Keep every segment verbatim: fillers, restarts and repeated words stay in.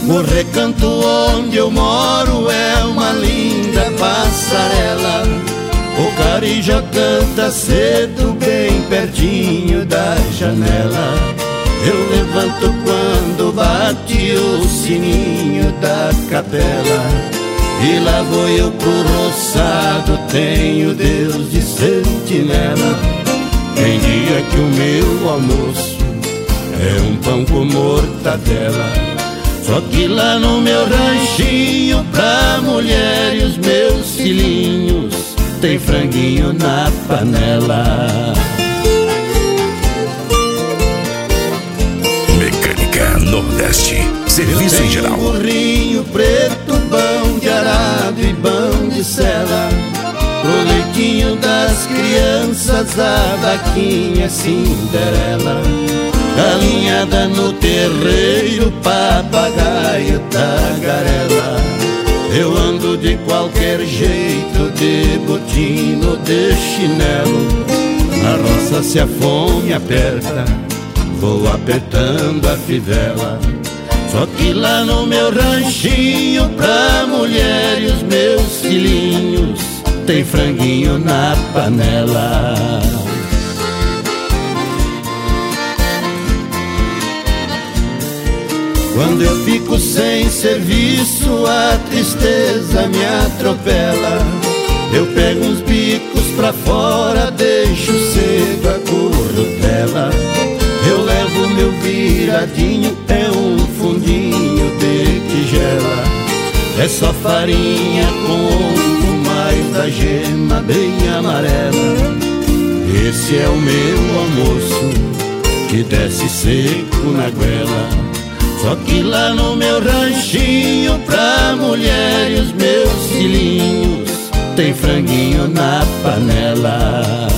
O recanto onde eu moro é uma linda passarela. O carijó canta cedo bem pertinho da janela. Eu levanto quando bate o sininho da capela. E lá vou eu pro roçado, tenho Deus de sentinela. Tem dia que o meu almoço é um pão com mortadela. Só que lá no meu ranchinho, pra mulher e os meus filhinhos, tem franguinho na panela. Mecânica Nordeste, serviço em geral. Burrinho preto, pão de arado e pão de sela. Pro leitinho das crianças, a vaquinha Cinderela. Galinhada no terreiro, papagaio, tagarela. Eu ando de qualquer jeito, de botino, de chinelo. Na roça se a fome aperta, vou apertando a fivela. Só que lá no meu ranchinho, pra mulher e os meus filhinhos, tem franguinho na panela. Quando eu fico sem serviço, a tristeza me atropela. Eu pego uns bicos pra fora, deixo cedo a currutela. Eu levo meu viradinho, é um fundinho de tigela. É só farinha com mais da gema bem amarela. Esse é o meu almoço, que desce seco na goela. Só que lá no meu ranchinho, pra mulher e os meus filhinhos, tem franguinho na panela.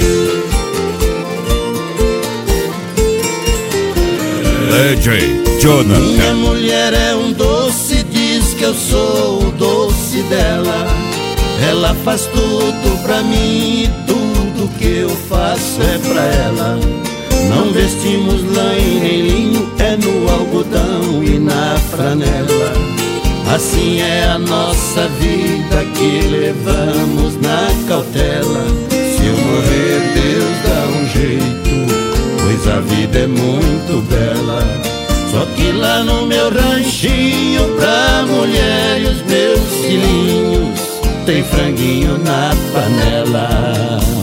D J Jonathan. Minha mulher é um doce, diz que eu sou o doce dela. Ela faz tudo pra mim e tudo que eu faço é pra ela. Não vestimos lã e nem linho, é no algodão e na franela. Assim é a nossa vida que levamos na cautela. Se eu morrer, Deus dá um jeito, pois a vida é muito bela. Só que lá no meu ranchinho, pra mulher e os meus filhinhos, tem franguinho na panela.